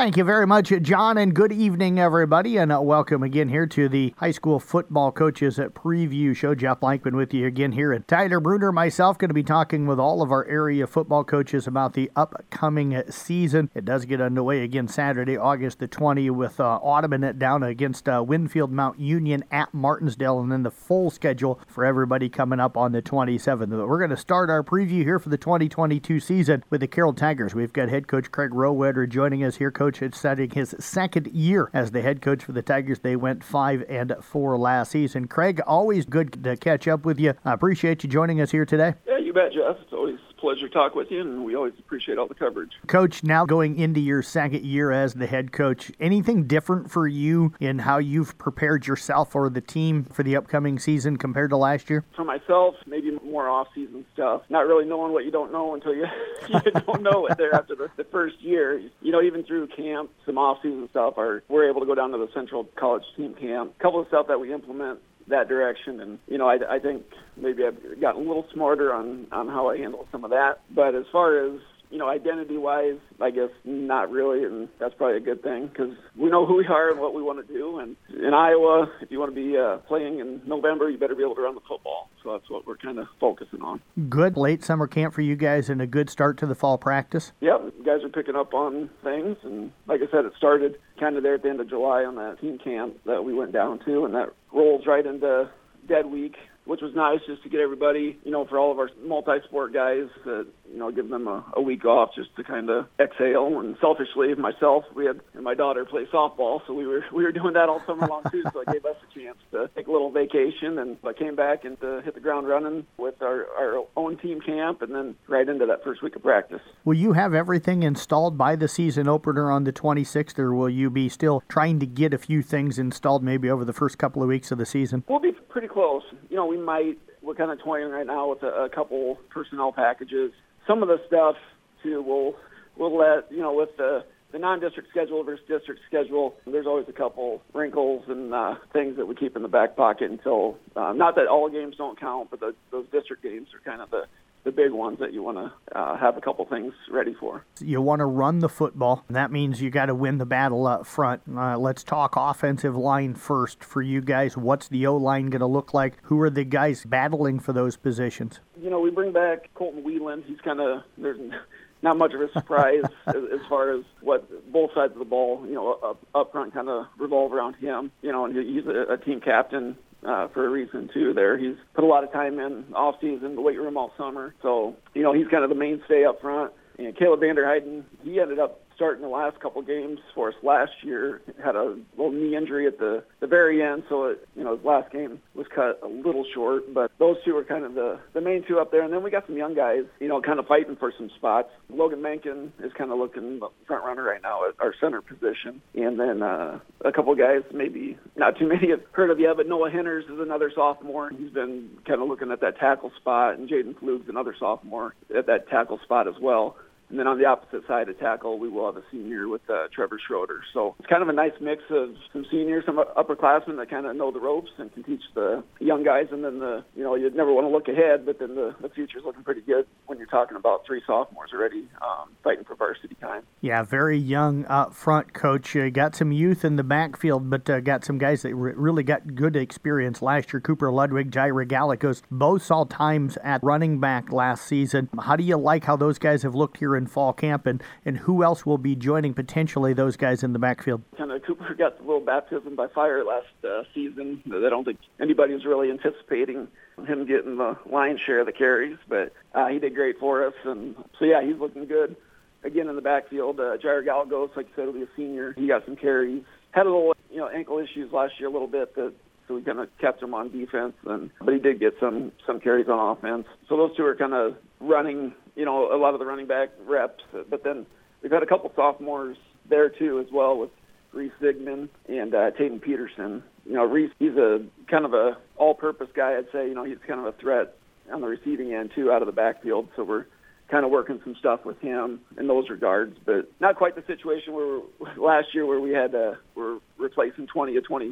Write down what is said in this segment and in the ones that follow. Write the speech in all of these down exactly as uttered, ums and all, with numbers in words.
Thank you very much, John, and good evening, everybody, and uh, welcome again here to the High School Football Coaches at Preview Show. Jeff Blankman with you again here. And Tyler Bruner, myself, going to be talking with all of our area football coaches about the upcoming season. It does get underway again Saturday, August the twentieth, with uh, Audubon down against uh, Winfield Mount Union at Martinsdale, and then the full schedule for everybody coming up on the twenty-seventh. But we're going to start our preview here for the twenty twenty-two season with the Carroll Tigers. We've got head coach Craig Rowetter joining us here. Coach is starting his second year as the head coach for the Tigers. They went five and four last season. Craig, always good to catch up with you. I appreciate you joining us here today. Yeah, you bet, Jeff. It's always a pleasure to talk with you, and we always appreciate all the coverage. Coach, now going into your second year as the head coach, anything different for you in how you've prepared yourself or the team for the upcoming season compared to last year? For myself, maybe more off-season stuff. Not really knowing what you don't know until you, you don't know it there after the, the first year. You know, even through camp, some off-season stuff, are we're able to go down to the Central College team camp. A couple of stuff that we implement that direction, and you know, I, I think maybe I've gotten a little smarter on, on how I handle some of that. But as far as, you know, identity-wise, I guess not really, and that's probably a good thing because we know who we are and what we want to do. And in Iowa, if you want to be uh, playing in November, you better be able to run the football. So that's what we're kind of focusing on. Good late summer camp for you guys and a good start to the fall practice? Yep, guys are picking up on things, and like I said, it started kind of there at the end of July on that team camp that we went down to, and that rolls right into Dead Week, which was nice just to get everybody, you know, for all of our multi-sport guys, uh, you know, give them a, a week off just to kind of exhale. And selfishly, myself, we had and my daughter play softball, so we were we were doing that all summer long too. So it gave us a chance to take a little vacation, and I came back and to hit the ground running with our, our own team camp, and then right into that first week of practice. Will you have everything installed by the season opener on the twenty-sixth, or will you be still trying to get a few things installed maybe over the first couple of weeks of the season? We'll be pretty close. You know, we might. We're kind of toying right now with a, a couple personnel packages. Some of the stuff, too, we'll, we'll let, you know, with the, the non-district schedule versus district schedule, there's always a couple wrinkles and uh, things that we keep in the back pocket until, uh, not that all games don't count, but the, those district games are kind of the, the big ones that you want to uh, have a couple things ready for. You want to run the football. That means you got to win the battle up front. Uh, let's talk offensive line first for you guys. What's the O-line going to look like? Who are the guys battling for those positions? You know, we bring back Colton Whelan. He's kind of, there's not much of a surprise as, as far as what both sides of the ball, you know, up, up front kind of revolve around him. You know, and he's a, a team captain. Uh, for a reason, too, there. He's put a lot of time in off-season, the weight room all summer. So, you know, he's kind of the mainstay up front. And Caleb Vanderheiden, he ended up starting the last couple games for us last year. Had a little knee injury at the, the very end, so, it, you know, his last game was cut a little short. But those two are kind of the, the main two up there. And then we got some young guys, you know, kind of fighting for some spots. Logan Menken is kind of looking front runner right now at our center position. And then uh, a couple guys, maybe not too many have heard of yet, but Noah Henners is another sophomore. He's been kind of looking at that tackle spot, and Jaden Flug's another sophomore at that tackle spot as well. And then on the opposite side of tackle, we will have a senior with uh, Trevor Schroeder. So it's kind of a nice mix of some seniors, some upperclassmen that kind of know the ropes and can teach the young guys. And then, the you know, you'd never want to look ahead, but then the, the future's looking pretty good when you're talking about three sophomores already um, fighting for varsity time. Yeah, very young up front, Coach. Uh, got some youth in the backfield, but uh, got some guys that re- really got good experience last year. Cooper Ludwig, Jair Gallicos, both saw times at running back last season. How do you like how those guys have looked here in fall camp, and, and who else will be joining potentially those guys in the backfield? Kind of Cooper got a little baptism by fire last uh, season. I don't think anybody was really anticipating him getting the lion's share of the carries, but uh, he did great for us. And so, yeah, he's looking good. Again, in the backfield, uh, Jair Galgos, like you said, will be a senior. He got some carries. Had a little, you know, ankle issues last year a little bit, that, so we kind of kept him on defense. And but he did get some some carries on offense. So those two are kind of running, you know, a lot of the running back reps. But then we've had a couple sophomores there too as well, with Reese Zigman and uh, Tatum Peterson. You know, Reese, he's a kind of a all-purpose guy, I'd say. You know, he's kind of a threat on the receiving end too, out of the backfield. So we're kind of working some stuff with him in those regards, but not quite the situation where we're, last year where we had uh, we're replacing twenty to twenty-two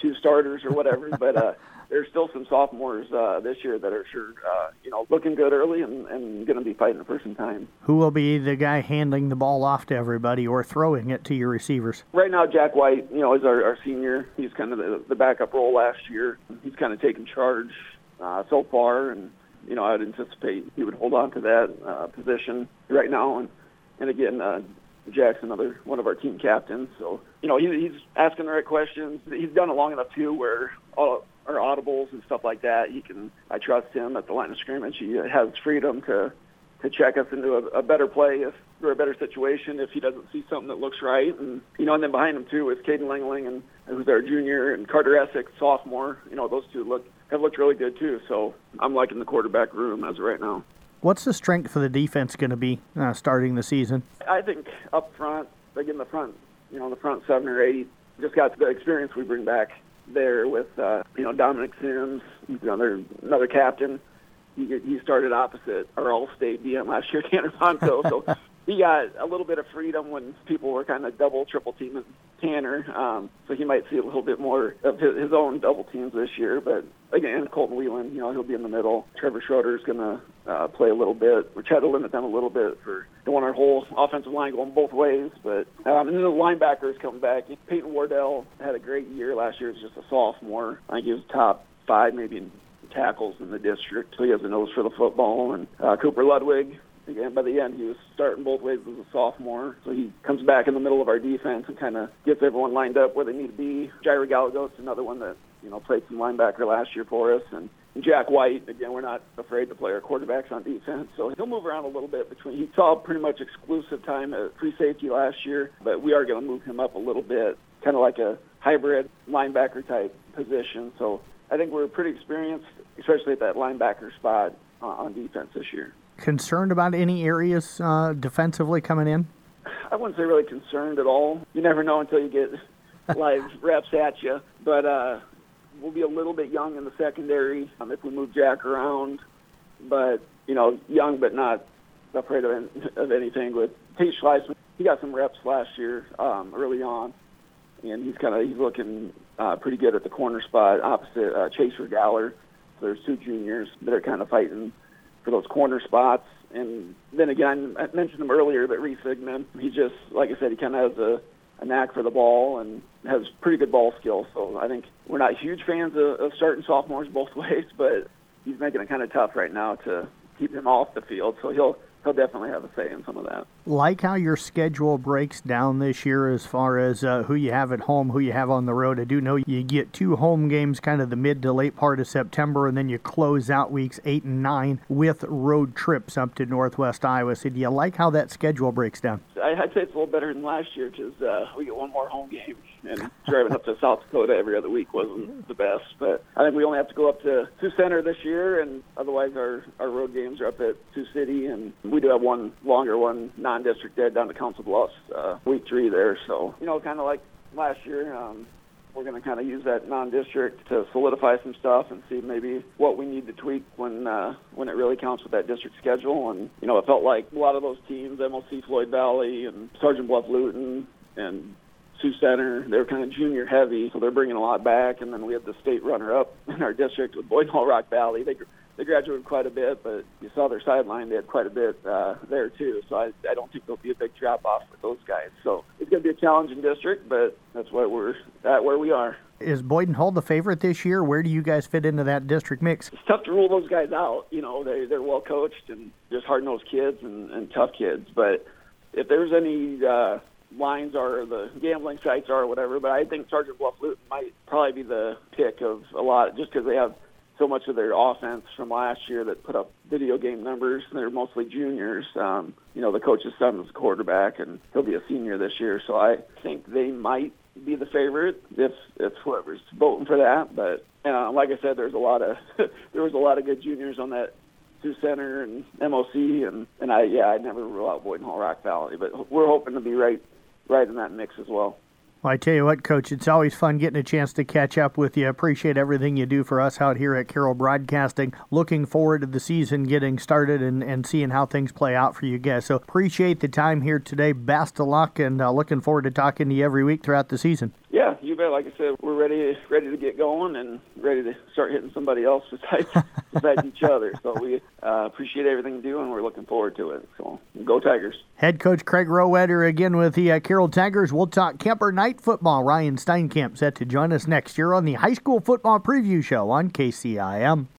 two starters or whatever. but uh, there's still some sophomores uh, this year that are sure, uh, you know, looking good early and, and going to be fighting for some time. Who will be the guy handling the ball off to everybody or throwing it to your receivers? Right now, Jack White, you know, is our, our senior. He's kind of the, the backup role last year. He's kind of taken charge uh, so far, and, you know, I would anticipate he would hold on to that uh, position right now. And, and again, uh, Jack's another one of our team captains. So, you know, he, he's asking the right questions. He's done it long enough, too, where all our audibles and stuff like that, he can, I trust him at the line of scrimmage. He has freedom to, to check us into a, a better play if or a better situation if he doesn't see something that looks right. And, you know, and then behind him, too, is Caden Langling, and who's our junior, and Carter Essex, sophomore. You know, those two look have looked really good, too. So I'm liking the quarterback room as of right now. What's the strength for the defense going to be uh, starting the season? I think up front, like in the front, you know, the front seven or eight, just got the experience we bring back there with, uh, you know, Dominic Sims, another another captain. He he started opposite our All-State D M last year, Tanner Ponto, so he got a little bit of freedom when people were kind of double, triple teaming Tanner. Um, so he might see a little bit more of his, his own double teams this year. But again, Colton Whelan, you know, he'll be in the middle. Trevor Schroeder's going to uh, play a little bit. We're trying to limit them a little bit for don't want our whole offensive line going both ways. But um, and then the linebackers coming back. Peyton Wardell had a great year last year. He was just a sophomore. I think he was top five maybe in tackles in the district. So he has a nose for the football. And uh, Cooper Ludwig, again, by the end, he was starting both ways as a sophomore. So he comes back in the middle of our defense and kind of gets everyone lined up where they need to be. Jairo Galagos, another one that, you know, played some linebacker last year for us. And Jack White, again, we're not afraid to play our quarterbacks on defense. So he'll move around a little bit between. He saw pretty much exclusive time at free safety last year, but we are going to move him up a little bit, kind of like a hybrid linebacker type position. So I think we're pretty experienced, especially at that linebacker spot uh, on defense this year. Concerned about any areas uh, defensively coming in? I wouldn't say really concerned at all. You never know until you get live reps at you. But uh, we'll be a little bit young in the secondary um, if we move Jack around. But, you know, young but not afraid of, of anything. With Tate Schleisman, he got some reps last year um, early on, and he's kind of he's looking uh, pretty good at the corner spot opposite uh, Chaser Galler. So there's two juniors that are kind of fighting for those corner spots. And then again, I mentioned him earlier, but Reese Sigmund, he just, like I said, he kind of has a, a knack for the ball and has pretty good ball skills. So I think we're not huge fans of, of starting sophomores both ways, but he's making it kind of tough right now to keep him off the field. So he'll he'll definitely have a say in some of that. Like how your schedule breaks down this year as far as uh, who you have at home, who you have on the road. I do know you get two home games kind of the mid to late part of September, and then you close out weeks eight and nine with road trips up to Northwest Iowa. So do you like how that schedule breaks down? I'd say it's a little better than last year because uh, we get one more home game, and driving up to South Dakota every other week wasn't the best. But I think we only have to go up to Sioux Center this year, and otherwise our, our road games are up at Sioux City, and we do have one longer one, non-district dead down to Council Bluffs, uh, week three there. So, you know, kind of like last year, um, we're going to kind of use that non-district to solidify some stuff and see maybe what we need to tweak when uh, when it really counts with that district schedule. And, you know, it felt like a lot of those teams, M L C Floyd Valley and Sergeant Bluff Luton and Sioux Center, they're kind of junior heavy, so they're bringing a lot back. And then we had the state runner-up in our district with Boyd Hall Rock Valley. They They graduated quite a bit, but you saw their sideline. They had quite a bit uh, there, too. So I, I don't think there'll be a big drop-off with those guys. So it's going to be a challenging district, but that's what we're at where we are. Is Boyden Hull the favorite this year? Where do you guys fit into that district mix? It's tough to rule those guys out. You know, they, they're well-coached and just hard-nosed kids and, and tough kids. But if there's any uh, lines or the gambling sites are or whatever, but I think Sergeant Bluff Luton might probably be the pick of a lot just because they have so much of their offense from last year that put up video game numbers. They're mostly juniors. Um, you know, the coach's son was a quarterback, and he'll be a senior this year. So I think they might be the favorite if if whoever's voting for that. But uh, like I said, there's a lot of there was a lot of good juniors on that Sioux Center and M O C, and and I yeah I never rule out Boyd Hall Rock Valley, but we're hoping to be right right in that mix as well. Well, I tell you what, Coach, it's always fun getting a chance to catch up with you. I appreciate everything you do for us out here at Carroll Broadcasting. Looking forward to the season getting started and, and seeing how things play out for you guys. So appreciate the time here today. Best of luck, and uh, looking forward to talking to you every week throughout the season. Yeah, you bet. it. Like I said, we're ready ready to get going and ready to start hitting somebody else besides besides each other. So we uh, appreciate everything you do, and we're looking forward to it. So go Tigers. Head coach Craig Rowetter again with the uh, Carroll Tigers. We'll talk Kemper Night football. Ryan Steinkamp set to join us next year on the High School Football Preview Show on K C I M.